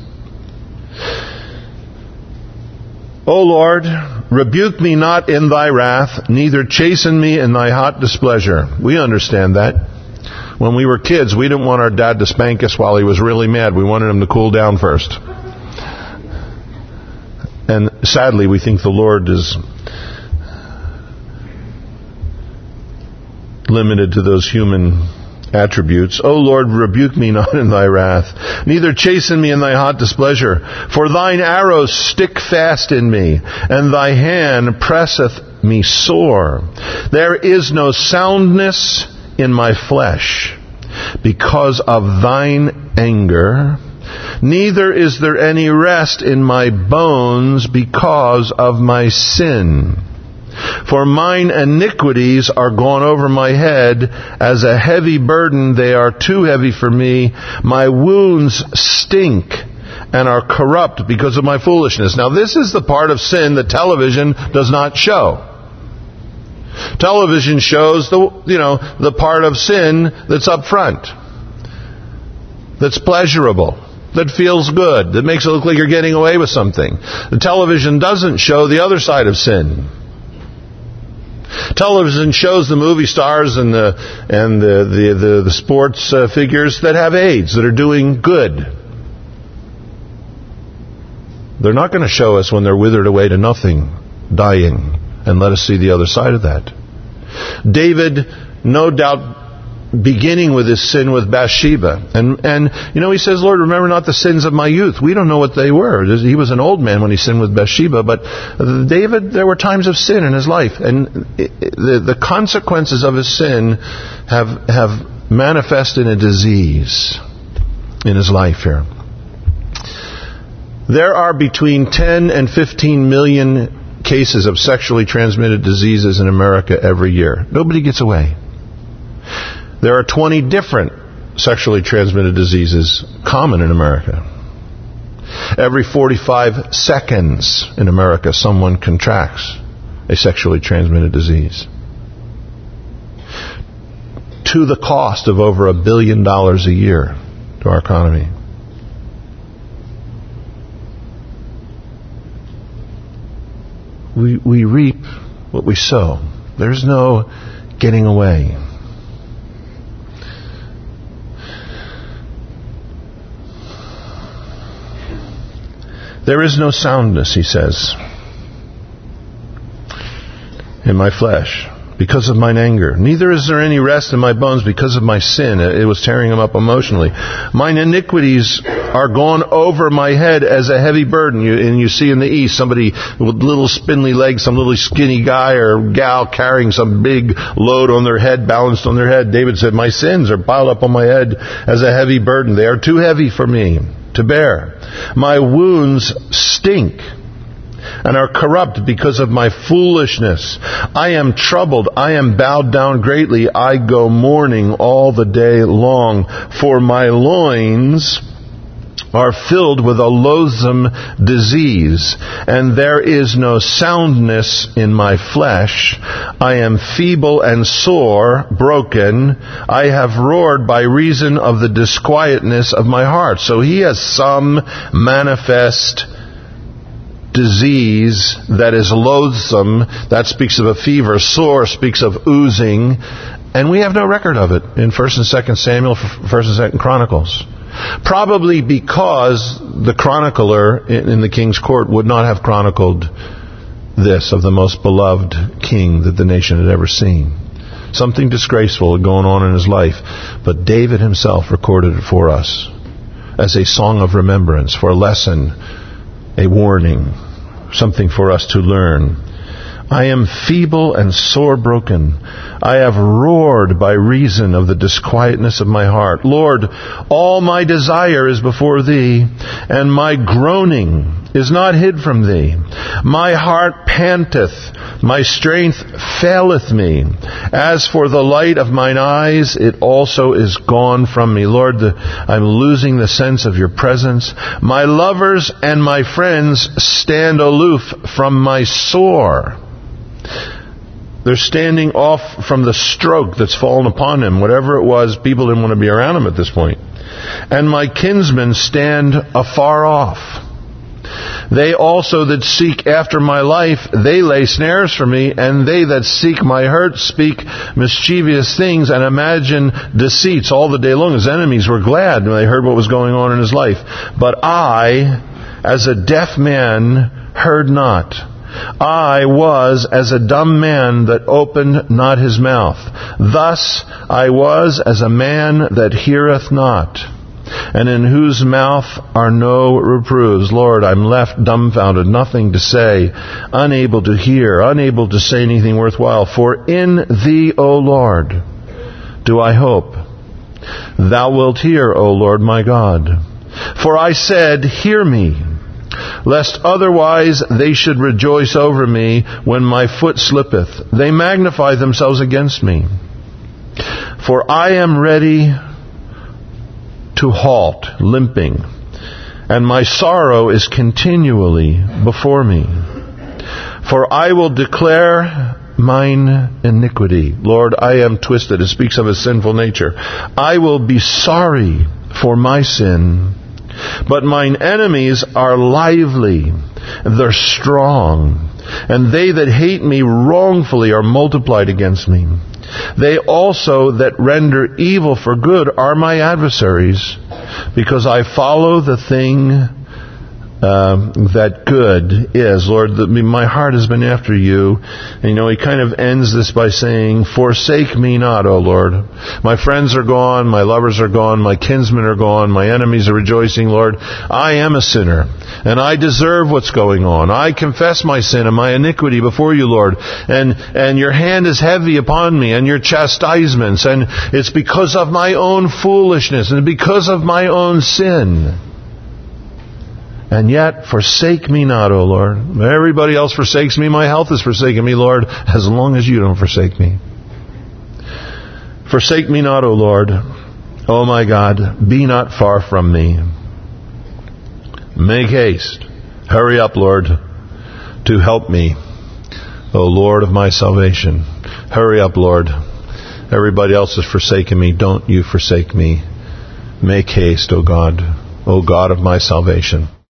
O Lord, rebuke me not in thy wrath, neither chasten me in thy hot displeasure. We understand that. When we were kids, we didn't want our dad to spank us while he was really mad. We wanted him to cool down first. And sadly, we think the Lord is limited to those human attributes. O Lord, rebuke me not in thy wrath, neither chasten me in thy hot displeasure. For thine arrows stick fast in me, and thy hand presseth me sore. There is no soundness in my flesh because of thine anger, neither is there any rest in my bones because of my sin. For mine iniquities are gone over my head, as a heavy burden they are too heavy for me. My wounds stink and are corrupt because of my foolishness. Now this is the part of sin that television does not show. Television shows the part of sin that's up front, that's pleasurable, that feels good, that makes it look like you're getting away with something. The television doesn't show the other side of sin. Television shows the movie stars and the sports figures that have AIDS, that are doing good. They're not going to show us when they're withered away to nothing, dying, and let us see the other side of that. David, no doubt, beginning with his sin with Bathsheba. And he says, Lord, remember not the sins of my youth. We don't know what they were. He was an old man when he sinned with Bathsheba, but David, there were times of sin in his life. And the consequences of his sin have manifested in a disease in his life here. There are between 10 and 15 million cases of sexually transmitted diseases in America every year. Nobody gets away. There are 20 different sexually transmitted diseases common in America. Every 45 seconds in America, someone contracts a sexually transmitted disease, to the cost of over $1 billion a year to our economy. We reap what we sow. There's no getting away. There is no soundness, he says, in my flesh. because of mine anger. Neither is there any rest in my bones because of my sin. It was tearing him up emotionally. Mine iniquities are gone over my head as a heavy burden. And you see in the East somebody with little spindly legs, some little skinny guy or gal carrying some big load on their head, balanced on their head. David said, my sins are piled up on my head as a heavy burden. They are too heavy for me to bear. My wounds stink and are corrupt because of my foolishness. I am troubled. I am bowed down greatly. I go mourning all the day long. For my loins are filled with a loathsome disease, and there is no soundness in my flesh. I am feeble and sore, broken. I have roared by reason of the disquietness of my heart. So he has some manifest disease that is loathsome. That speaks of a fever. Sore speaks of oozing. And we have no record of it in 1st and 2nd Samuel, 1st and 2nd Chronicles. Probably because the chronicler in the king's court would not have chronicled this of the most beloved king that the nation had ever seen. Something disgraceful going on in his life. But David himself recorded it for us as a song of remembrance, for a lesson, a warning, something for us to learn. I am feeble and sore broken. I have roared by reason of the disquietness of my heart. Lord, all my desire is before thee, and my groaning is not hid from thee. My heart panteth, my strength faileth me. As for the light of mine eyes, it also is gone from me. Lord, I'm losing the sense of your presence. My lovers and my friends stand aloof from my sore. They're standing off from the stroke that's fallen upon him. Whatever it was, people didn't want to be around him at this point. And my kinsmen stand afar off. They also that seek after my life, they lay snares for me, and they that seek my hurt speak mischievous things and imagine deceits all the day long. His enemies were glad when they heard what was going on in his life. But I, as a deaf man, heard not. I was as a dumb man that opened not his mouth. Thus I was as a man that heareth not, and in whose mouth are no reproofs. Lord, I'm left dumbfounded, nothing to say, unable to hear, unable to say anything worthwhile. For in thee, O Lord, do I hope. Thou wilt hear, O Lord my God. For I said, hear me, lest otherwise they should rejoice over me when my foot slippeth. They magnify themselves against me. For I am ready to halt, limping, and my sorrow is continually before me. For I will declare mine iniquity. Lord, I am twisted. It speaks of his sinful nature. I will be sorry for my sin. But mine enemies are lively, they're strong, and they that hate me wrongfully are multiplied against me. They also that render evil for good are my adversaries, because I follow the thing that good is. Lord, my heart has been after you. And he kind of ends this by saying, forsake me not, O Lord. My friends are gone, my lovers are gone, my kinsmen are gone, my enemies are rejoicing, Lord. I am a sinner, and I deserve what's going on. I confess my sin and my iniquity before you, Lord. And your hand is heavy upon me, and your chastisements, and it's because of my own foolishness, and because of my own sin. And yet, forsake me not, O Lord. Everybody else forsakes me. My health is forsaken me, Lord, as long as you don't forsake me. Forsake me not, O Lord. O my God, be not far from me. Make haste. Hurry up, Lord, to help me, O Lord of my salvation. Hurry up, Lord. Everybody else has forsaken me. Don't you forsake me. Make haste, O God of my salvation.